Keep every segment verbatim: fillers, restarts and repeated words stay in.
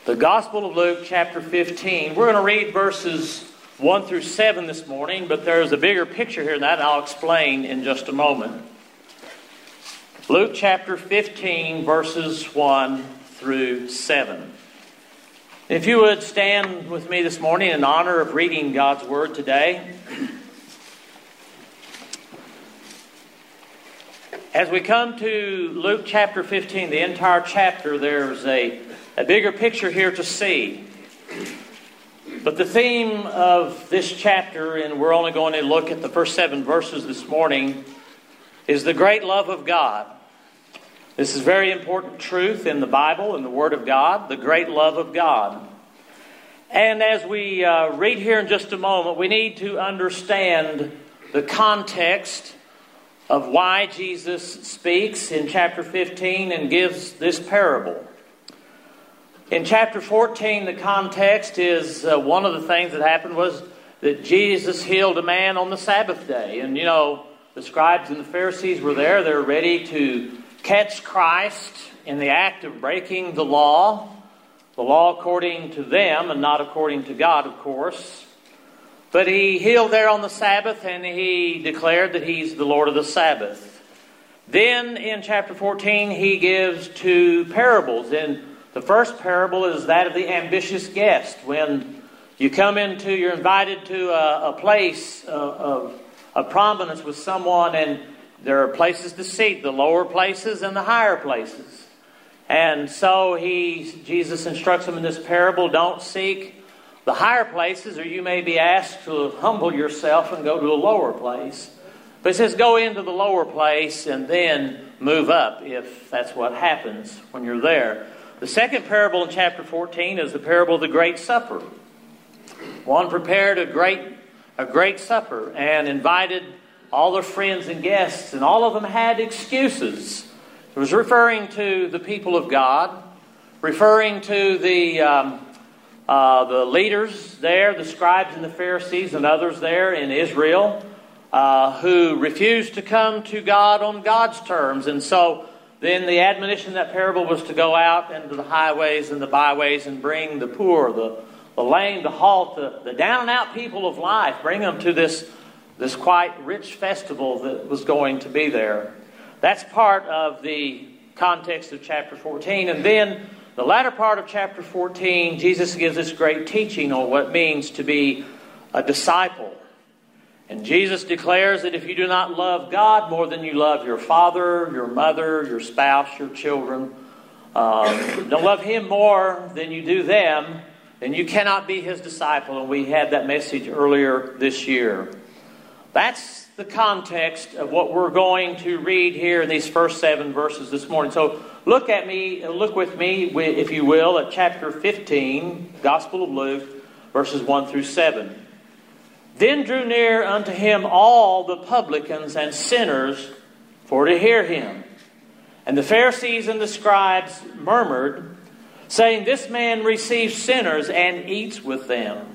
The Gospel of Luke, chapter fifteen. We're going to read verses one through seven this morning, but there's a bigger picture here than that, and I'll explain in just a moment. Luke chapter fifteen, verses one through seven. If you would stand with me this morning in honor of reading God's Word today. As we come to Luke chapter fifteen, the entire chapter, there's a, a bigger picture here to see. But the theme of this chapter, and we're only going to look at the first seven verses this morning, is the great love of God. This is very important truth in the Bible, in the Word of God, the great love of God. And as we uh, read here in just a moment, we need to understand the context of why Jesus speaks in chapter fifteen and gives this parable. In chapter fourteen, the context is uh, one of the things that happened was that Jesus healed a man on the Sabbath day. And you know, the scribes and the Pharisees were there. They're ready to catch Christ in the act of breaking the law. The law according to them and not according to God, of course. But he healed there on the Sabbath, and he declared that he's the Lord of the Sabbath. Then in chapter fourteen, he gives two parables. And the first parable is that of the ambitious guest. When you come into, you're invited to a, a place of, of prominence with someone, and there are places to seat, the lower places and the higher places. And so he, Jesus instructs them in this parable, don't seek the higher places, or you may be asked to humble yourself and go to a lower place. But he says go into the lower place and then move up if that's what happens when you're there. The second parable in chapter fourteen is the parable of the Great Supper. One prepared a great, a great supper and invited all their friends and guests, and all of them had excuses. It was referring to the people of God, referring to the um, uh, the leaders there, the scribes and the Pharisees and others there in Israel, uh, who refused to come to God on God's terms. And so then the admonition of that parable was to go out into the highways and the byways and bring the poor, the, the lame, the halt, the, the down and out people of life, bring them to this, this quite rich festival that was going to be there. That's part of the context of chapter fourteen. And then the latter part of chapter fourteen, Jesus gives this great teaching on what it means to be a disciple. And Jesus declares that if you do not love God more than you love your father, your mother, your spouse, your children, um, don't love Him more than you do them, then you cannot be His disciple. And we had that message earlier this year. That's the context of what we're going to read here in these first seven verses this morning. So look at me, look with me, if you will, at chapter fifteen, Gospel of Luke, verses one through seven. Then drew near unto him all the publicans and sinners for to hear him. And the Pharisees and the scribes murmured, saying, This man receives sinners and eats with them.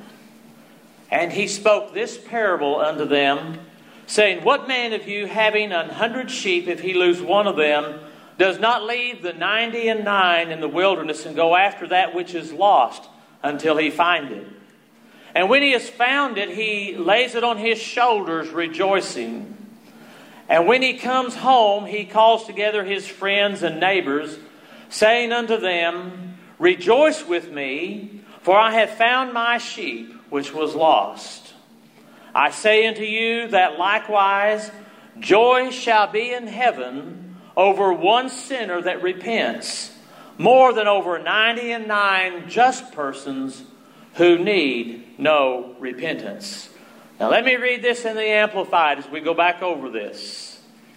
And he spoke this parable unto them, saying, What man of you, having an hundred sheep, if he lose one of them, does not leave the ninety and nine in the wilderness and go after that which is lost until he find it? And when he has found it, he lays it on his shoulders, rejoicing. And when he comes home, he calls together his friends and neighbors, saying unto them, Rejoice with me, for I have found my sheep which was lost. I say unto you that likewise joy shall be in heaven over one sinner that repents, more than over ninety and nine just persons who need no repentance. Now let me read this in the Amplified as we go back over this.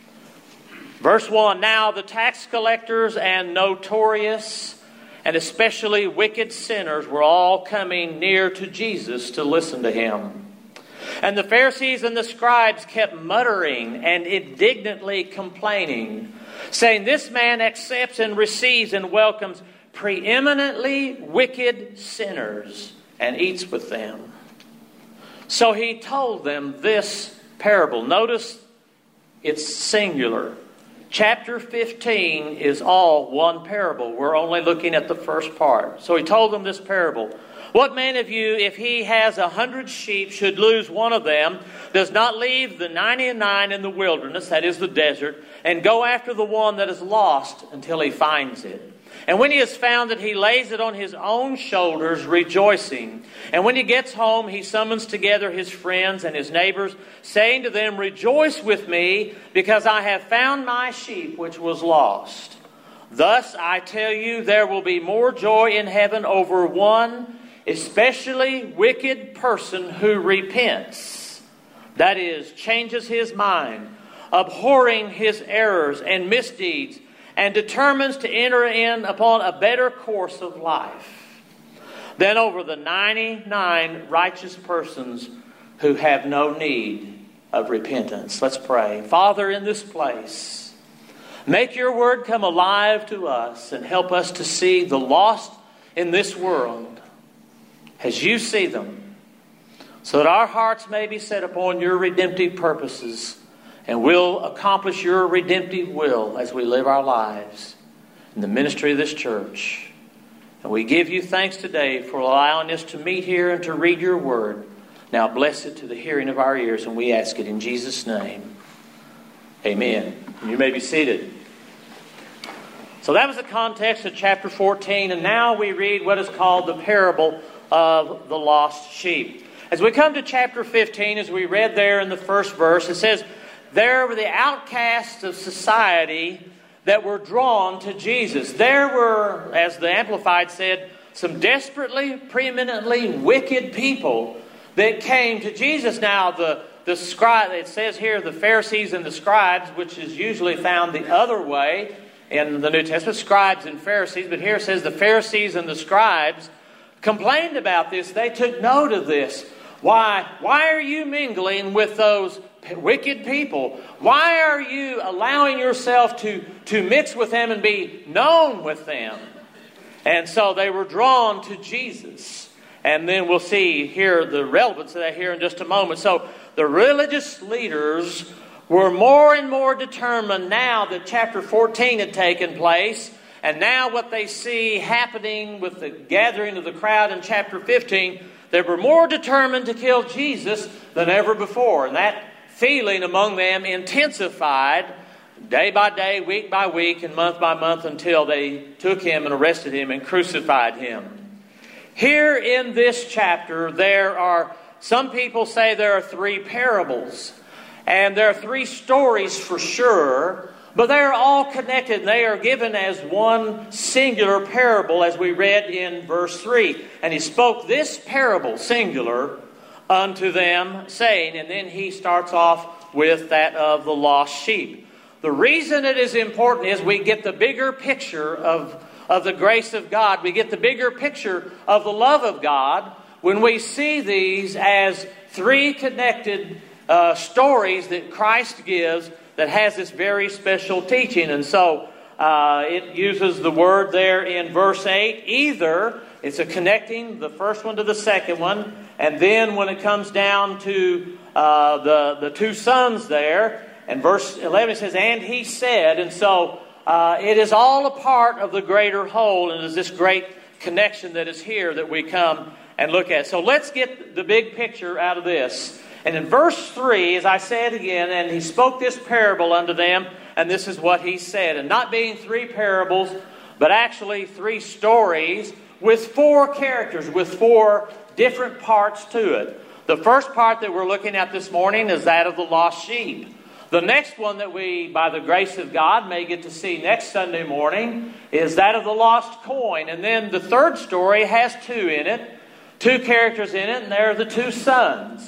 Verse one, Now the tax collectors and notorious and especially wicked sinners were all coming near to Jesus to listen to him. And the Pharisees and the scribes kept muttering and indignantly complaining, saying, This man accepts and receives and welcomes preeminently wicked sinners and eats with them. So he told them this parable. Notice it's singular. chapter fifteen is all one parable. We're only looking at the first part. So he told them this parable. What man of you, if he has a hundred sheep, should lose one of them, does not leave the ninety and nine in the wilderness, that is the desert, and go after the one that is lost until he finds it? And when he has found it, he lays it on his own shoulders, rejoicing. And when he gets home, he summons together his friends and his neighbors, saying to them, rejoice with me, because I have found my sheep which was lost. Thus, I tell you, there will be more joy in heaven over one, especially wicked person who repents. That is, changes his mind, abhorring his errors and misdeeds, and determines to enter in upon a better course of life than over the ninety-nine righteous persons who have no need of repentance. Let's pray. Father, in this place, make your word come alive to us and help us to see the lost in this world as you see them, so that our hearts may be set upon your redemptive purposes, and we'll accomplish your redemptive will as we live our lives in the ministry of this church. And we give you thanks today for allowing us to meet here and to read your word. Now bless it to the hearing of our ears, and we ask it in Jesus' name. Amen. And you may be seated. So that was the context of chapter fourteen, and now we read what is called the parable of the lost sheep. As we come to chapter fifteen, as we read there in the first verse, it says, there were the outcasts of society that were drawn to Jesus. There were, as the Amplified said, some desperately, preeminently wicked people that came to Jesus. Now, the, the scribe, it says here, the Pharisees and the scribes, which is usually found the other way in the New Testament, scribes and Pharisees, but here it says the Pharisees and the scribes complained about this. They took note of this. Why, why are you mingling with those wicked people? Why are you allowing yourself to, to mix with them and be known with them? And so they were drawn to Jesus. And then we'll see here the relevance of that here in just a moment. So the religious leaders were more and more determined now that chapter fourteen had taken place. And now what they see happening with the gathering of the crowd in chapter fifteen, they were more determined to kill Jesus than ever before. And that feeling among them intensified day by day, week by week, and month by month until they took him and arrested him and crucified him. Here in this chapter, there are, some people say there are three parables. And there are three stories for sure, but they are all connected. They are given as one singular parable, as we read in verse three. And he spoke this parable, singular, unto them, saying, and then he starts off with that of the lost sheep. The reason it is important is we get the bigger picture of, of the grace of God. We get the bigger picture of the love of God when we see these as three connected uh, stories that Christ gives that has this very special teaching. And so uh, it uses the word there in verse eight, either. It's a connecting the first one to the second one. And then when it comes down to uh, the, the two sons there, and verse eleven it says, and he said. And so uh, it is all a part of the greater whole. And there's this great connection that is here that we come and look at. So let's get the big picture out of this. And in verse three, as I said again, and he spoke this parable unto them, and this is what he said. And not being three parables, but actually three stories with four characters, with four different parts to it. The first part that we're looking at this morning is that of the lost sheep. The next one that we, by the grace of God, may get to see next Sunday morning is that of the lost coin. And then the third story has two in it, two characters in it, and they're the two sons.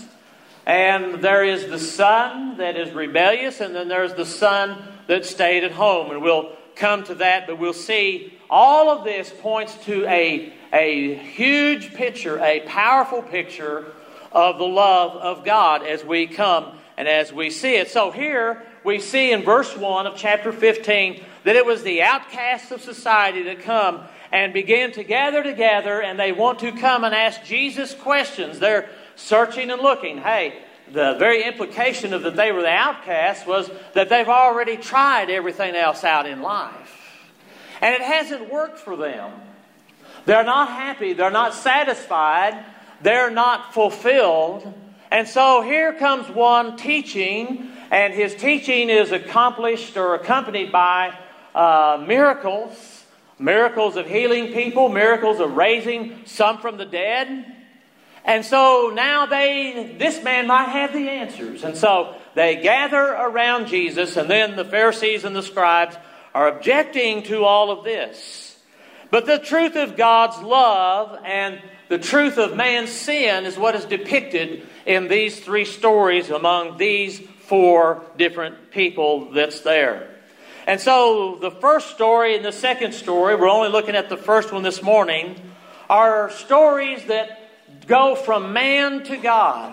And there is the son that is rebellious, and then there's the son that stayed at home. And we'll come to that, but we'll see all of this points to a, a huge picture, a powerful picture of the love of God as we come and as we see it. So here we see in verse one of chapter fifteen that it was the outcasts of society that come and begin to gather together, and they want to come and ask Jesus questions. They're searching and looking. Hey, the very implication of that they were the outcasts was that they've already tried everything else out in life. And it hasn't worked for them. They're not happy. They're not satisfied. They're not fulfilled. And so here comes one teaching, and his teaching is accomplished or accompanied by uh, miracles. Miracles of healing people, miracles of raising some from the dead. And so now they, this man might have the answers. And so they gather around Jesus, and then the Pharisees and the scribes are objecting to all of this. But the truth of God's love and the truth of man's sin is what is depicted in these three stories among these four different people that's there. And so the first story and the second story, we're only looking at the first one this morning, are stories that go from man to God.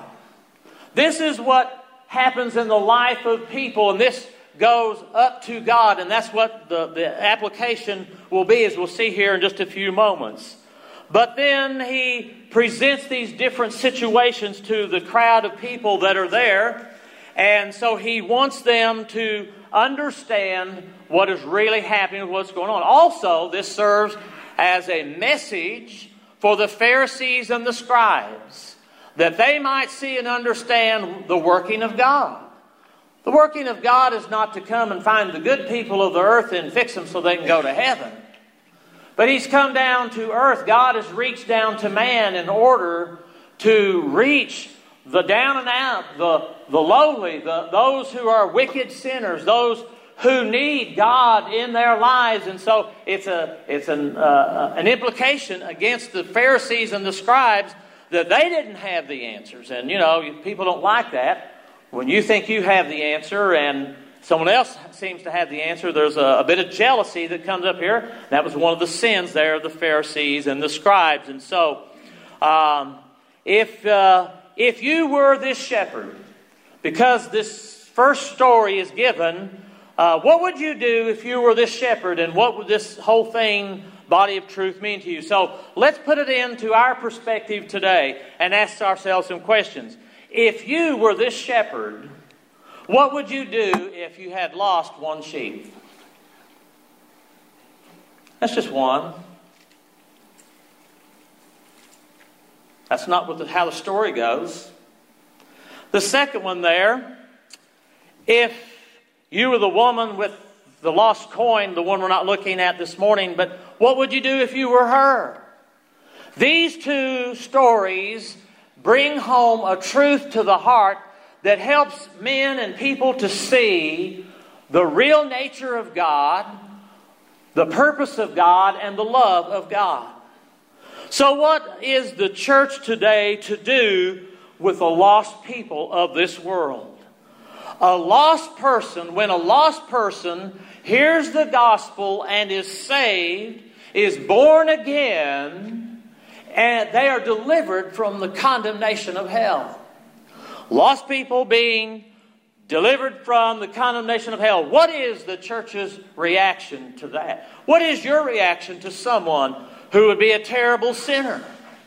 This is what happens in the life of people, and this goes up to God, and that's what the, the application will be, as we'll see here in just a few moments. But then he presents these different situations to the crowd of people that are there, and so he wants them to understand what is really happening, what's going on. Also, this serves as a message for the Pharisees and the scribes, that they might see and understand the working of God. The working of God is not to come and find the good people of the earth and fix them so they can go to heaven. But He's come down to earth. God has reached down to man in order to reach the down and out, the, the lowly, the, those who are wicked sinners, those who need God in their lives. And so it's a it's an uh, an implication against the Pharisees and the scribes that they didn't have the answers. And you know, people don't like that. When you think you have the answer and someone else seems to have the answer, there's a, a bit of jealousy that comes up here. That was one of the sins there of the Pharisees and the scribes. And so um, if uh, if you were this shepherd, because this first story is given, Uh, what would you do if you were this shepherd, and what would this whole thing, body of truth, mean to you? So let's put it into our perspective today and ask ourselves some questions. If you were this shepherd, what would you do if you had lost one sheep? That's just one. That's not what the, how the story goes. The second one there, if you were the woman with the lost coin, the one we're not looking at this morning, but what would you do if you were her? These two stories bring home a truth to the heart that helps men and people to see the real nature of God, the purpose of God, and the love of God. So what is the church today to do with the lost people of this world? A lost person, when a lost person hears the gospel and is saved, is born again, and they are delivered from the condemnation of hell. Lost people being delivered from the condemnation of hell. What is the church's reaction to that? What is your reaction to someone who would be a terrible sinner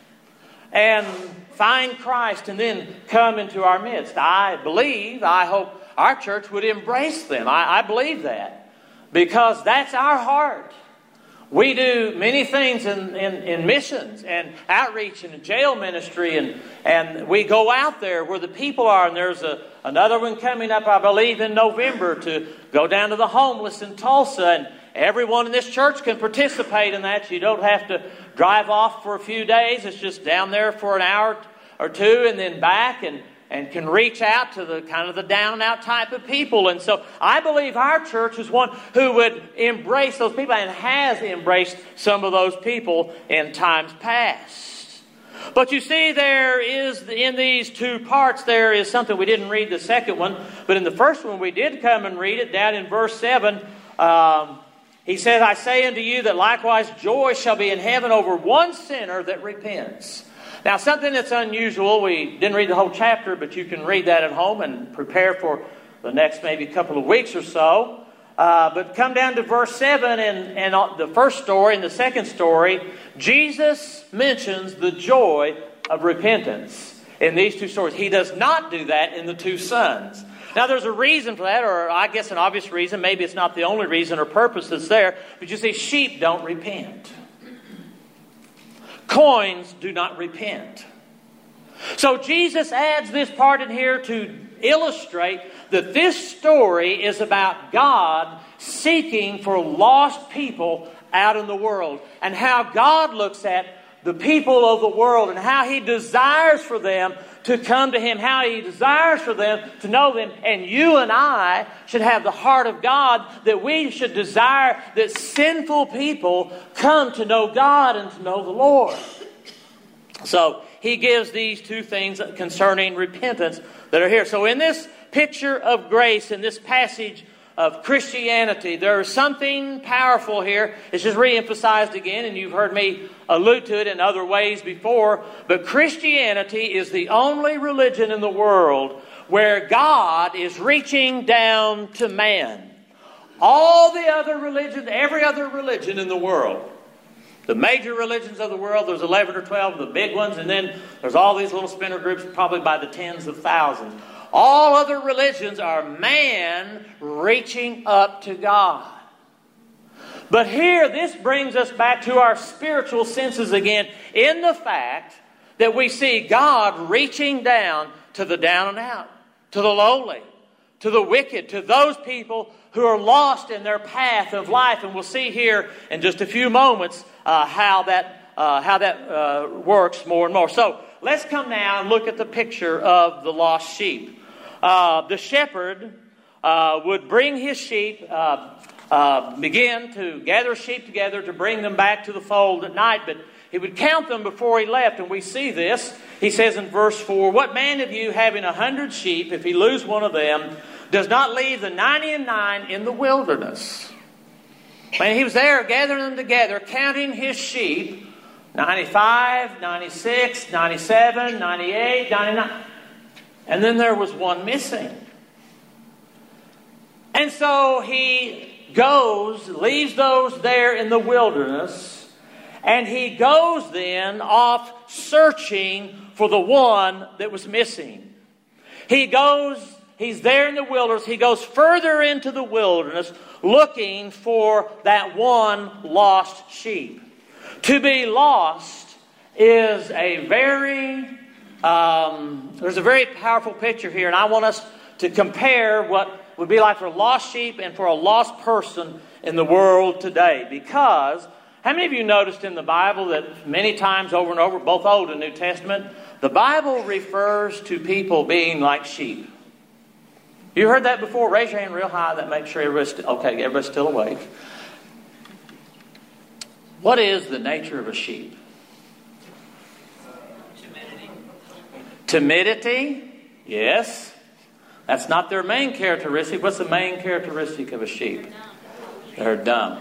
and find Christ and then come into our midst? I believe, I hope our church would embrace them. I, I believe that, because that's our heart. We do many things in, in, in missions and outreach and jail ministry, and, and we go out there where the people are. And there's a, another one coming up, I believe, in November to go down to the homeless in Tulsa. And everyone in this church can participate in that. You don't have to drive off for a few days. It's just down there for an hour or two and then back, and and can reach out to the kind of the down and out type of people. And so I believe our church is one who would embrace those people and has embraced some of those people in times past. But you see, there is, in these two parts, there is something. We didn't read the second one, but in the first one we did come and read it down in verse seven. Um, he says, I say unto you that likewise joy shall be in heaven over one sinner that repents. Now, something that's unusual, we didn't read the whole chapter, but you can read that at home and prepare for the next maybe couple of weeks or so. Uh, but come down to verse seven, and, and the first story and the second story, Jesus mentions the joy of repentance. in these two stories. He does not do that in the two sons. Now, there's a reason for that, or I guess an obvious reason. Maybe it's not the only reason or purpose that's there. But you see, sheep don't repent. Coins do not repent. So Jesus adds this part in here to illustrate that this story is about God seeking for lost people out in the world, and how God looks at the people of the world and how He desires for them to come to Him, how He desires for them to know them. And you and I should have the heart of God, that we should desire that sinful people come to know God and to know the Lord. So He gives these two things concerning repentance that are here. So in this picture of grace, in this passage of Christianity, there is something powerful here. It's just re-emphasized again, and you've heard me allude to it in other ways before. But Christianity is the only religion in the world where God is reaching down to man. All the other religions, every other religion in the world, the major religions of the world, there's eleven or twelve, the big ones, and then there's all these little splinter groups, probably by the tens of thousands. All other religions are man reaching up to God. But here, this brings us back to our spiritual senses again, in the fact that we see God reaching down to the down and out, to the lowly, to the wicked, to those people who are lost in their path of life. And we'll see here in just a few moments uh, how that, uh, how that uh, works more and more. So let's come now and look at the picture of the lost sheep. Uh, the shepherd uh, would bring his sheep, uh, uh, begin to gather sheep together to bring them back to the fold at night, but he would count them before he left, and we see this. He says in verse four, "What man of you, having a hundred sheep, if he lose one of them, does not leave the ninety and nine in the wilderness?" And he was there gathering them together, counting his sheep, ninety-five, ninety-six, ninety-seven, ninety-eight, ninety-nine. And then there was one missing. And so he goes, leaves those there in the wilderness, and he goes then off searching for the one that was missing. He goes, he's there in the wilderness, he goes further into the wilderness looking for that one lost sheep. To be lost is a very Um, there's a very powerful picture here, and I want us to compare what would be like for a lost sheep and for a lost person in the world today. Because, how many of you noticed in the Bible that many times over and over, both Old and New Testament, the Bible refers to people being like sheep? You heard that before? Raise your hand real high. That makes sure everybody's st- okay. Everybody's still awake. What is the nature of a sheep? Timidity, yes. That's not their main characteristic. What's the main characteristic of a sheep? They're dumb.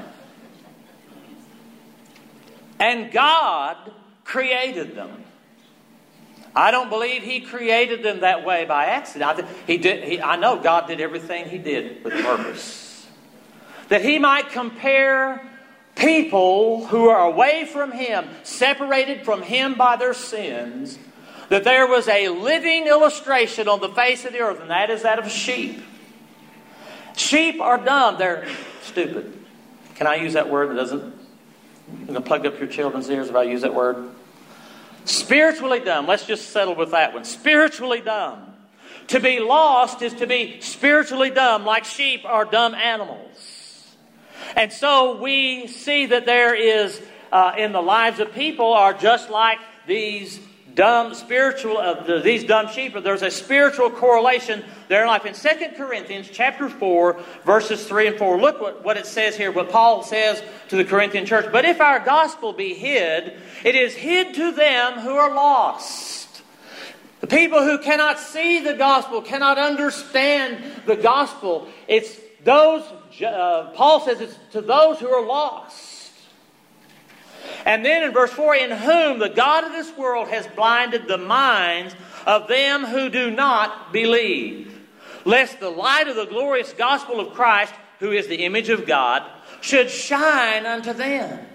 And God created them. I don't believe He created them that way by accident. I, he did, he, I know God did everything He did with purpose. That He might compare people who are away from Him, separated from Him by their sins, that there was a living illustration on the face of the earth, and that is that of sheep. Sheep are dumb. They're stupid. Can I use that word that doesn't... I'm going to plug up your children's ears if I use that word. Spiritually dumb. Let's just settle with that one. Spiritually dumb. To be lost is to be spiritually dumb, like sheep are dumb animals. And so we see that there is, uh, in the lives of people, are just like these dumb spiritual, uh, these dumb sheep. There's a spiritual correlation there in life. In Second Corinthians chapter four, verses three and four, look what, what it says here, what Paul says to the Corinthian church. "But if our gospel be hid, it is hid to them who are lost." The people who cannot see the gospel, cannot understand the gospel. It's those, uh, Paul says it's to those who are lost. And then in verse four, "In whom the God of this world has blinded the minds of them who do not believe, lest the light of the glorious gospel of Christ, who is the image of God, should shine unto them."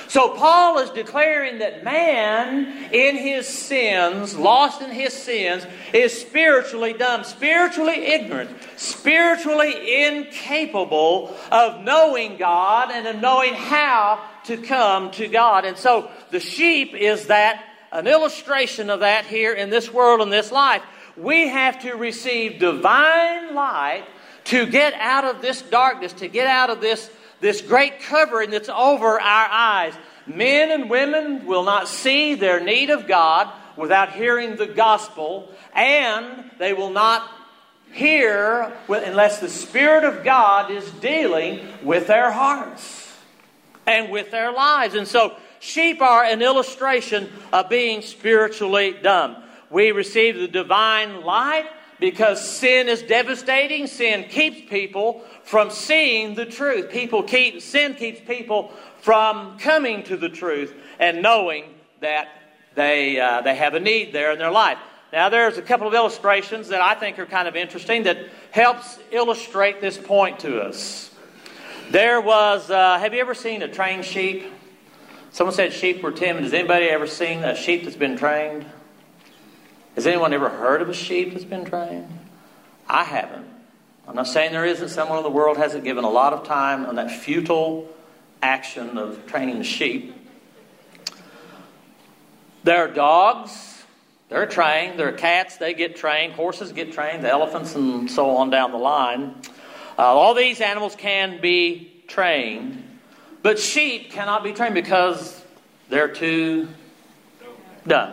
So Paul is declaring that man in his sins, lost in his sins, is spiritually dumb, spiritually ignorant, spiritually incapable of knowing God and of knowing how to come to God. And so the sheep is that, an illustration of that here in this world and this life. We have to receive divine light to get out of this darkness, to get out of this This great covering that's over our eyes. Men and women will not see their need of God without hearing the gospel, and they will not hear unless the Spirit of God is dealing with their hearts and with their lives. And so sheep are an illustration of being spiritually dumb. We receive the divine light because sin is devastating. Sin keeps people from seeing the truth. People keep sin keeps people from coming to the truth and knowing that they uh, they have a need there in their life. Now, there's a couple of illustrations that I think are kind of interesting that helps illustrate this point to us. There was, uh, have you ever seen a trained sheep? Someone said sheep were timid. Has anybody ever seen a sheep that's been trained? Has anyone ever heard of a sheep that's been trained? I haven't. I'm not saying there isn't. Someone in the world hasn't given a lot of time on that futile action of training the sheep. There are dogs. They're trained. There are cats. They get trained. Horses get trained. The elephants and so on down the line. Uh, all these animals can be trained. But sheep cannot be trained because they're too dumb.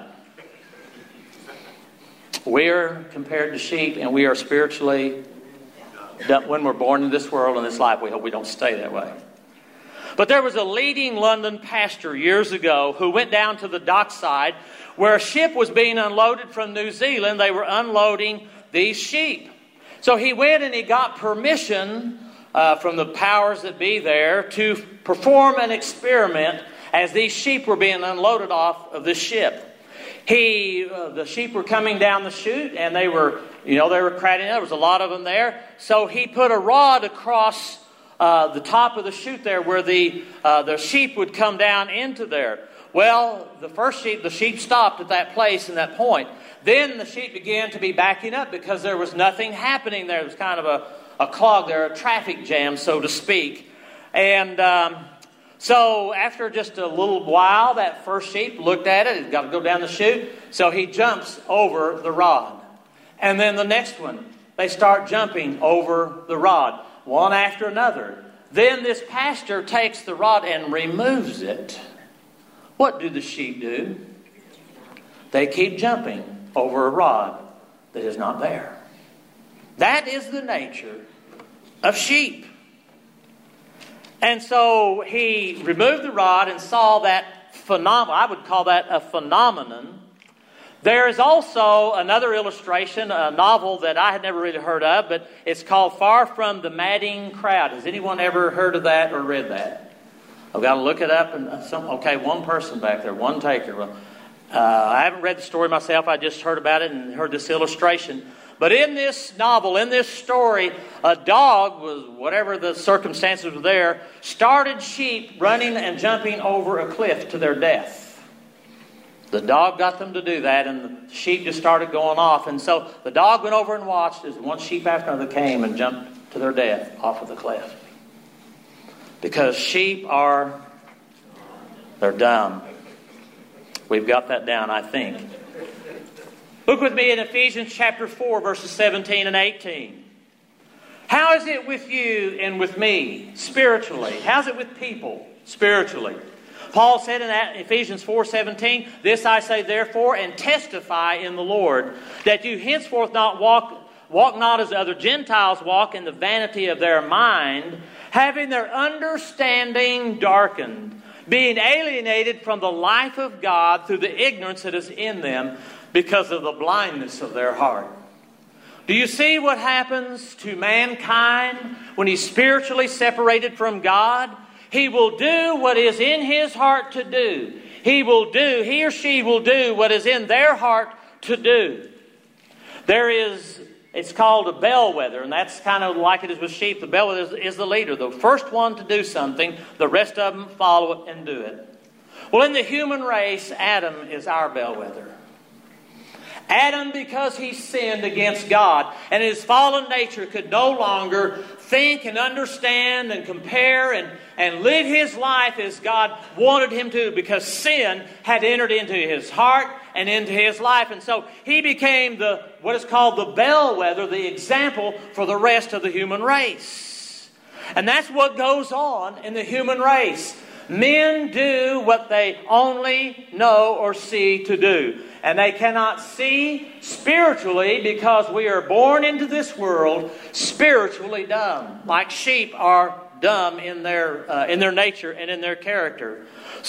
We are compared to sheep, and we are spiritually dumb. When we're born in this world and this life, we hope we don't stay that way. But there was a leading London pastor years ago who went down to the dockside where a ship was being unloaded from New Zealand. They were unloading these sheep. So he went and he got permission uh, from the powers that be there to perform an experiment as these sheep were being unloaded off of the ship. He, uh, the sheep were coming down the chute, and they were, you know, they were crowding. There was a lot of them there. So he put a rod across uh, the top of the chute there, where the uh, the sheep would come down into there. Well, the first sheep, the sheep stopped at that place and that point. Then the sheep began to be backing up because there was nothing happening there. It was kind of a, a clog there, a traffic jam, so to speak. And Um, So after just a little while, that first sheep looked at it. He's got to go down the chute. So he jumps over the rod. And then the next one, they start jumping over the rod, one after another. Then this pastor takes the rod and removes it. What do the sheep do? They keep jumping over a rod that is not there. That is the nature of sheep. And so he removed the rod and saw that phenomenon. I would call that a phenomenon. There is also another illustration, a novel that I had never really heard of, but it's called Far From the Madding Crowd. Has anyone ever heard of that or read that? I've got to look it up. And some, okay, one person back there, one taker. Well, uh, I haven't read the story myself. I just heard about it and heard this illustration. But in this novel, in this story, a dog, was whatever the circumstances were there, started sheep running and jumping over a cliff to their death. The dog got them to do that, and the sheep just started going off. And so the dog went over and watched as one sheep after another came and jumped to their death off of the cliff. Because sheep are, they're dumb. We've got that down, I think. Look with me in Ephesians chapter four, verses seventeen and eighteen. How is it with you and with me spiritually? How's it with people spiritually? Paul said in Ephesians four seventeen, "This I say therefore, and testify in the Lord, that you henceforth not walk, walk not as other Gentiles walk in the vanity of their mind, having their understanding darkened, being alienated from the life of God through the ignorance that is in them, because of the blindness of their heart." Do you see what happens to mankind when he's spiritually separated from God? He will do what is in his heart to do. He will do, he or she will do what is in their heart to do. There is, it's called a bellwether, and that's kind of like it is with sheep. The bellwether is, is the leader. The first one to do something, the rest of them follow it and do it. Well, in the human race, Adam is our bellwether. Adam, because he sinned against God, and his fallen nature could no longer think and understand and compare and, and live his life as God wanted him to, because sin had entered into his heart and into his life. And so he became the what is called the bellwether, the example for the rest of the human race. And that's what goes on in the human race. Men do what they only know or see to do. And they cannot see spiritually because we are born into this world spiritually dumb. Like sheep are dumb in their, uh, in their nature and in their character.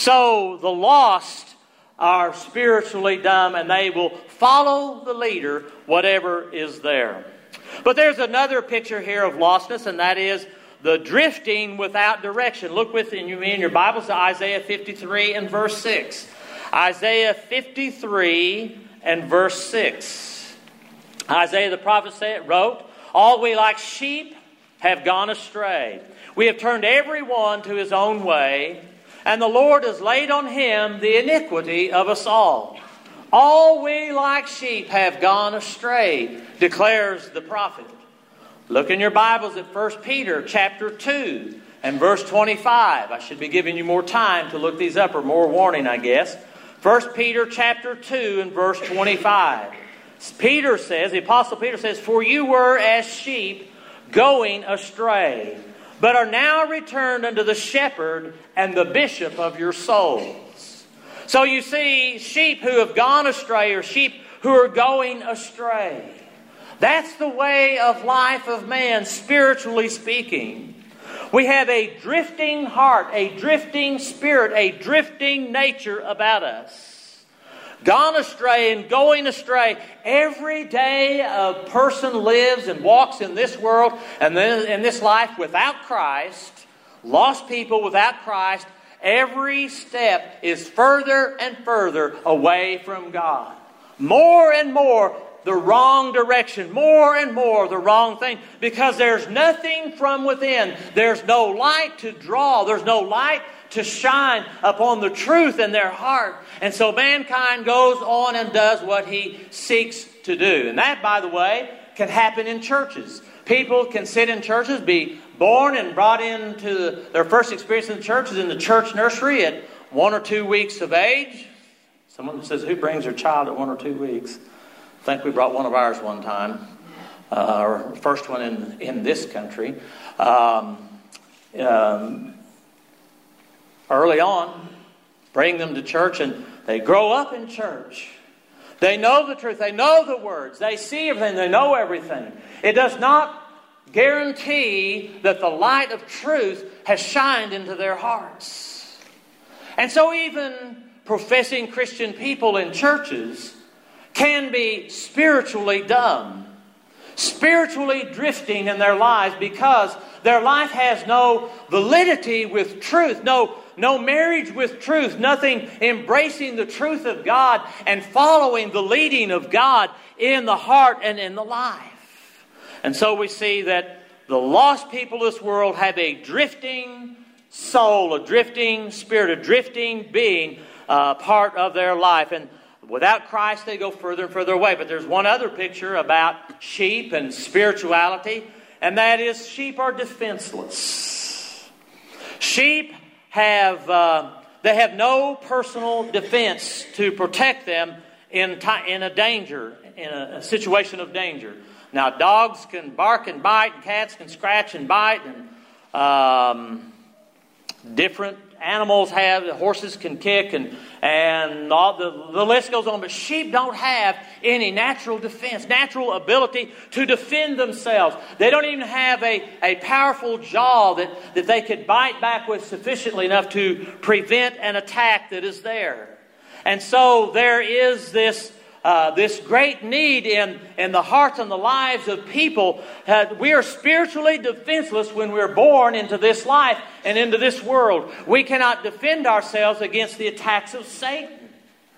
So the lost are spiritually dumb, and they will follow the leader, whatever is there. But there's another picture here of lostness, and that is the drifting without direction. Look with me in your Bibles to Isaiah fifty-three and verse six. Isaiah fifty-three and verse six. Isaiah the prophet said, wrote, "All we like sheep have gone astray. We have turned every one to his own way, and the Lord has laid on him the iniquity of us all. All we like sheep have gone astray," declares the prophet. Look in your Bibles at First Peter chapter two and verse twenty-five. I should be giving you more time to look these up, or more warning, I guess. First Peter chapter two and verse twenty-five. Peter says, the Apostle Peter says, "For you were as sheep going astray, but are now returned unto the shepherd and the bishop of your souls." So you see, sheep who have gone astray, or sheep who are going astray. That's the way of life of man, spiritually speaking. We have a drifting heart, a drifting spirit, a drifting nature about us. Gone astray and going astray. Every day a person lives and walks in this world and then in this life without Christ, lost people without Christ. Every step is further and further away from God. More and more the wrong direction, more and more the wrong thing, because there's nothing from within. There's no light to draw. There's no light to shine upon the truth in their heart. And so mankind goes on and does what he seeks to do. And that, by the way, can happen in churches. People can sit in churches, be born and brought into their first experience in the church is in the church nursery at one or two weeks of age. Someone says, who brings their child at one or two weeks? I think we brought one of ours one time, uh, our first one in, in this country. Um, um, early on, bring them to church, and they grow up in church. They know the truth. They know the words. They see everything. They know everything. It does not guarantee that the light of truth has shined into their hearts. And so even professing Christian people in churches can be spiritually dumb, spiritually drifting in their lives, because their life has no validity with truth, no, no marriage with truth, nothing embracing the truth of God and following the leading of God in the heart and in the life. And so we see that the lost people of this world have a drifting soul, a drifting spirit, a drifting being, uh, part of their life. And without Christ, they go further and further away. But there's one other picture about sheep and spirituality, and that is sheep are defenseless. Sheep have uh, they have no personal defense to protect them in t- in a danger, in a, a situation of danger. Now, dogs can bark and bite, and cats can scratch and bite, and um, different animals have, horses can kick, and and all the, the list goes on. But sheep don't have any natural defense, natural ability to defend themselves. They don't even have a, a powerful jaw that, that they could bite back with sufficiently enough to prevent an attack that is there. And so there is this Uh, this great need in, in the hearts and the lives of people. Uh, we are spiritually defenseless when we're born into this life and into this world. We cannot defend ourselves against the attacks of Satan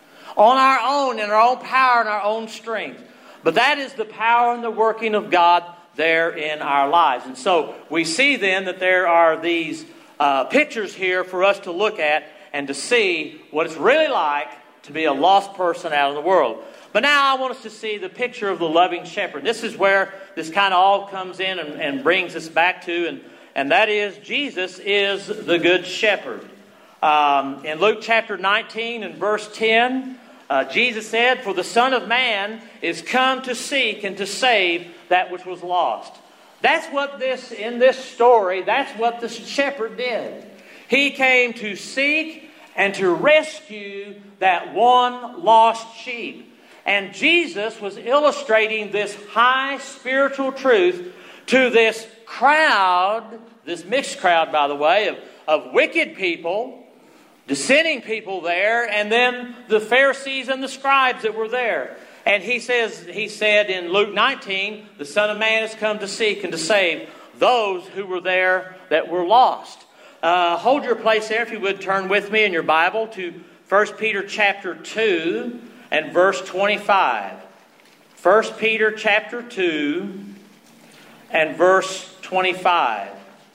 on our own, in our own power and our own strength. But that is the power and the working of God there in our lives. And so we see then that there are these uh, pictures here for us to look at and to see what it's really like to be a lost person out in the world. But now I want us to see the picture of the loving shepherd. This is where this kind of all comes in and, and brings us back to, and, and that is Jesus is the good shepherd. Um, in Luke chapter nineteen and verse ten, uh, Jesus said, "For the Son of Man is come to seek and to save that which was lost." That's what this, in this story, that's what the shepherd did. He came to seek and to rescue that one lost sheep. And Jesus was illustrating this high spiritual truth to this crowd, this mixed crowd, by the way, of, of wicked people, dissenting people there, and then the Pharisees and the scribes that were there. And he says, he said in Luke nineteen, "The Son of Man has come to seek and to save those who were there that were lost." Uh, hold your place there, if you would turn with me in your Bible to First Peter chapter two and verse twenty-five. First Peter chapter two and verse twenty-five.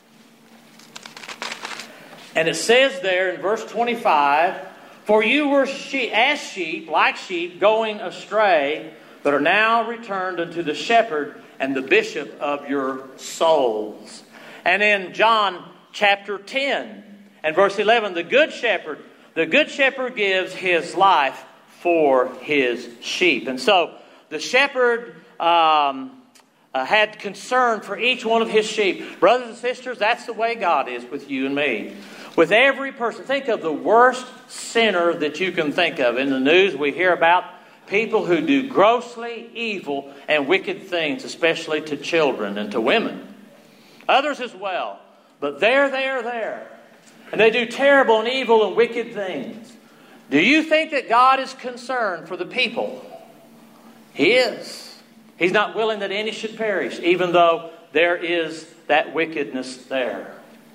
And it says there in verse twenty-five, "For you were sheep, as sheep, like sheep, going astray, but are now returned unto the shepherd and the bishop of your souls." And in John chapter ten and verse eleven, the good shepherd, the good shepherd gives his life for his sheep. And so the shepherd um, uh, had concern for each one of his sheep. Brothers and sisters, that's the way God is with you and me. With every person. Think of the worst sinner that you can think of. In the news we hear about people who do grossly evil and wicked things, especially to children and to women. Others as well. But they're there, there. And they do terrible and evil and wicked things. Do you think that God is concerned for the people? He is. He's not willing that any should perish, even though there is that wickedness there.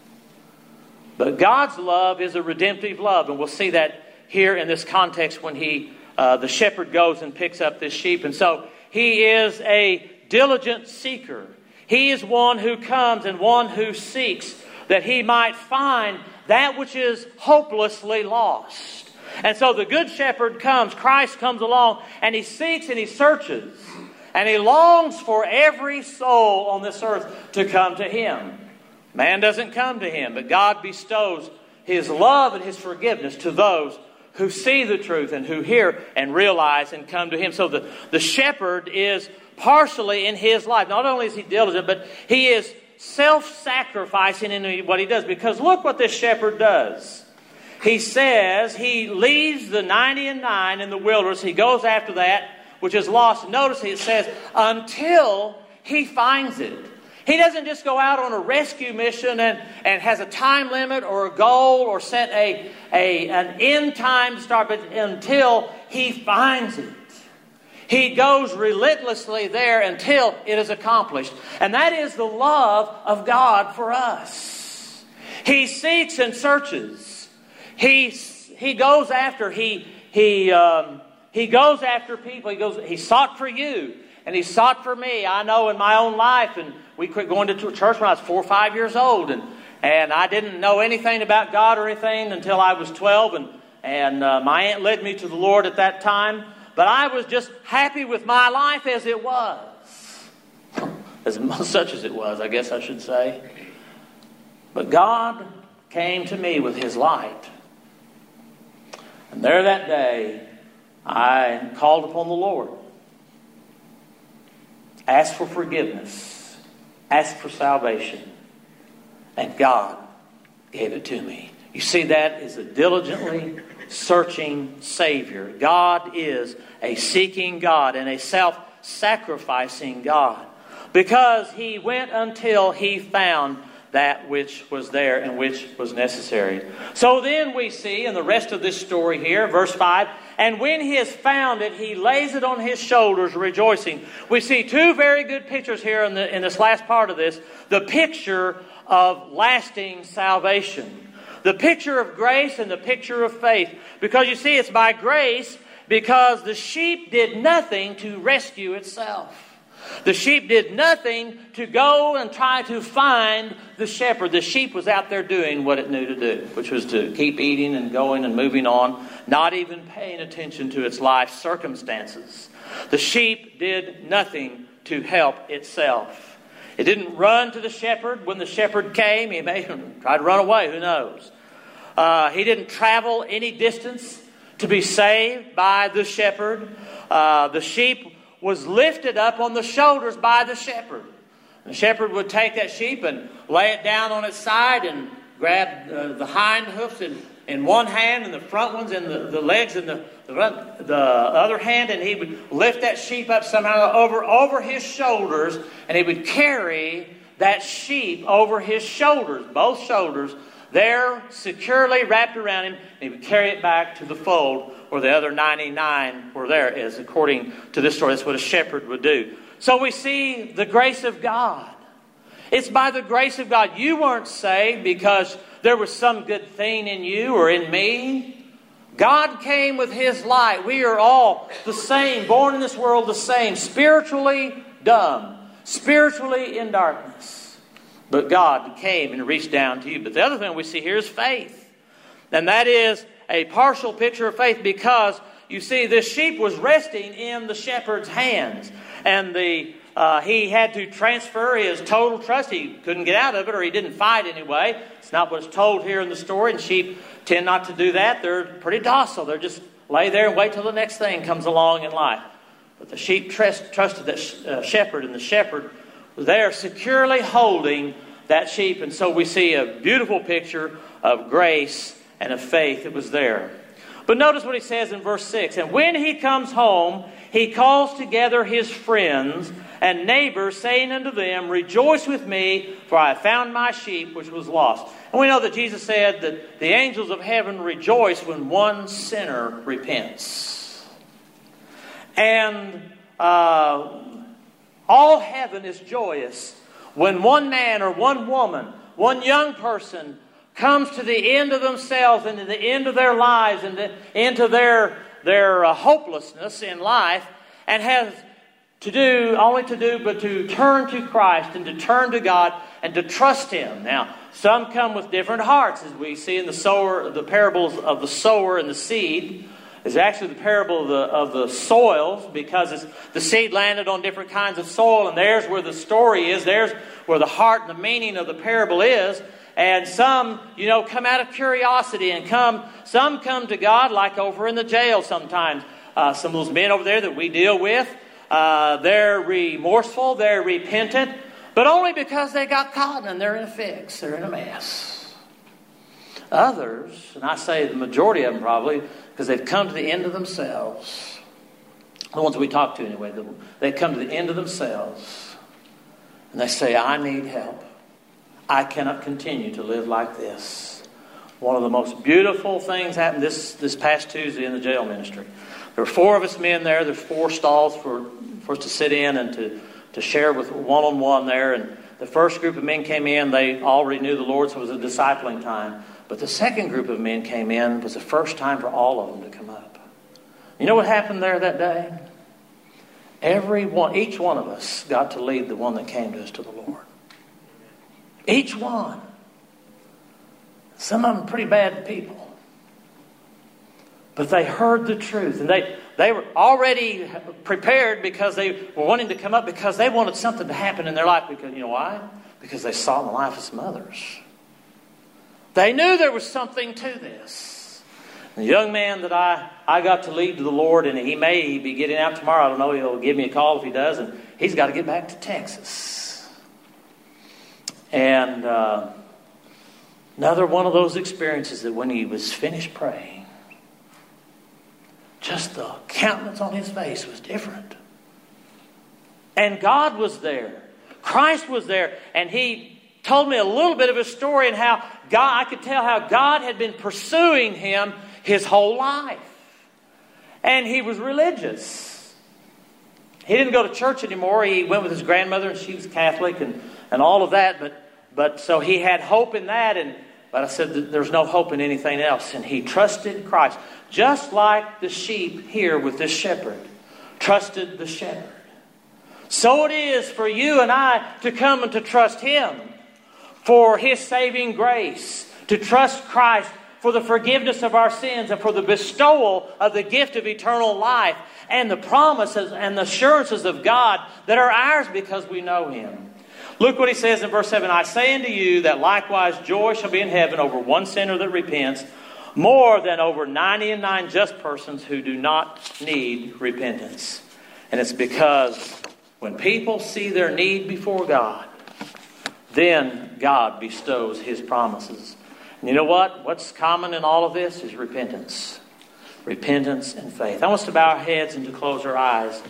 But God's love is a redemptive love, and we'll see that here in this context when he, uh, the shepherd goes and picks up this sheep. And so he is a diligent seeker. He is one who comes and one who seeks that he might find that which is hopelessly lost. And so the good shepherd comes, Christ comes along, and he seeks and he searches. And he longs for every soul on this earth to come to him. Man doesn't come to him, but God bestows his love and his forgiveness to those who see the truth and who hear and realize and come to him. So the, the shepherd is partially in his life. Not only is he diligent, but he is self-sacrificing in what he does. Because look what this shepherd does. He says he leaves the ninety and nine in the wilderness. He goes after that which is lost. Notice it says, until he finds it. He doesn't just go out on a rescue mission and, and has a time limit or a goal or set a, a an end time to start, but until he finds it. He goes relentlessly there until it is accomplished. And that is the love of God for us. He seeks and searches. He he goes after he he um, he goes after people. He goes. He sought for you, and he sought for me. I know in my own life, and we quit going to church when I was four or five years old, and and I didn't know anything about God or anything until I was twelve, and and uh, my aunt led me to the Lord at that time. But I was just happy with my life as it was, as such as it was, I guess I should say. But God came to me with His light. And there that day, I called upon the Lord. Asked for forgiveness. Asked for salvation. And God gave it to me. You see, that is a diligently searching Savior. God is a seeking God and a self-sacrificing God. Because He went until He found that which was there and which was necessary. So then we see in the rest of this story here, verse five, and when He has found it, He lays it on His shoulders, rejoicing. We see two very good pictures here in, the, in this last part of this. The picture of lasting salvation. The picture of grace and the picture of faith. Because you see, it's by grace because the sheep did nothing to rescue itself. The sheep did nothing to go and try to find the shepherd. The sheep was out there doing what it knew to do, which was to keep eating and going and moving on, not even paying attention to its life circumstances. The sheep did nothing to help itself. It didn't run to the shepherd when the shepherd came. He may have tried to run away, who knows. Uh, he didn't travel any distance to be saved by the shepherd. Uh, the sheep was lifted up on the shoulders by the shepherd. The shepherd would take that sheep and lay it down on its side and grab uh, the hind hoofs in, in one hand and the front ones and the, the legs in the, the, the other hand, and he would lift that sheep up somehow over, over his shoulders, and he would carry that sheep over his shoulders, both shoulders, there securely wrapped around him, and he would carry it back to the fold where the other ninety-nine were there, as according to this story, that's what a shepherd would do. So we see the grace of God. It's by the grace of God. You weren't saved because there was some good thing in you or in me. God came with His light. We are all the same, born in this world the same, spiritually dumb, spiritually in darkness. But God came and reached down to you. But the other thing we see here is faith. And that is a partial picture of faith, because you see this sheep was resting in the shepherd's hands. And the uh, he had to transfer his total trust. He couldn't get out of it, or he didn't fight anyway. It's not what's told here in the story. And sheep tend not to do that. They're pretty docile. They're just lay there and wait till the next thing comes along in life. But the sheep trust, trusted that sh- uh, shepherd, and the shepherd was there securely holding that sheep. And so we see a beautiful picture of grace and of faith that was there. But notice what he says in verse six. And when he comes home, he calls together his friends and neighbors, saying unto them, Rejoice with me, for I have found my sheep which was lost. And we know that Jesus said that the angels of heaven rejoice when one sinner repents. And uh, all heaven is joyous when one man or one woman, one young person, comes to the end of themselves and to the end of their lives and to, into their, their uh, hopelessness in life, and has to do, only to do, but to turn to Christ and to turn to God and to trust Him. Now, some come with different hearts, as we see in the sower, the parables of the sower and the seed. It's actually the parable of the, of the soils, because it's, the seed landed on different kinds of soil, and there's where the story is. There's where the heart and the meaning of the parable is. And some, you know, come out of curiosity and come, some come to God, like over in the jail sometimes. Uh, some of those men over there that we deal with, uh, they're remorseful, they're repentant, but only because they got caught and they're in a fix, they're in a mess. Others, and I say the majority of them probably, because they've come to the end of themselves. The ones we talk to anyway, they come to the end of themselves. And they say, I need help. I cannot continue to live like this. One of the most beautiful things happened this, this past Tuesday in the jail ministry. There were four of us men there. There's four stalls for, for us to sit in and to, to share with one-on-one there. And the first group of men came in. They already knew the Lord, so it was a discipling time. But the second group of men came in. It was the first time for all of them to come up. You know what happened there that day? Every one, each one of us got to lead the one that came to us to the Lord. Each one. Some of them pretty bad people. But they heard the truth. And they, they were already prepared, because they were wanting to come up, because they wanted something to happen in their life. Because, you know why? Because they saw in the life of some others. They knew there was something to this. The young man that I, I got to lead to the Lord, and he may be getting out tomorrow. I don't know. He'll give me a call if he does. And he's got to get back to Texas. And uh, another one of those experiences that when he was finished praying, just the countenance on his face was different. And God was there. Christ was there. And he told me a little bit of his story, and how God, I could tell how God had been pursuing him his whole life. And he was religious. He didn't go to church anymore. He went with his grandmother, and she was Catholic, and, and all of that. But but so he had hope in that. And but I said that there's no hope in anything else. And he trusted Christ, just like the sheep here with this shepherd trusted the shepherd. So it is for you and I to come and to trust Him for His saving grace, to trust Christ for the forgiveness of our sins and for the bestowal of the gift of eternal life and the promises and the assurances of God that are ours because we know Him. Look what He says in verse seven. I say unto you that likewise joy shall be in heaven over one sinner that repents, more than over ninety and nine just persons who do not need repentance. And it's because when people see their need before God, then God bestows His promises. And you know what? What's common in all of this is repentance. Repentance and faith. I want us to bow our heads and to close our eyes.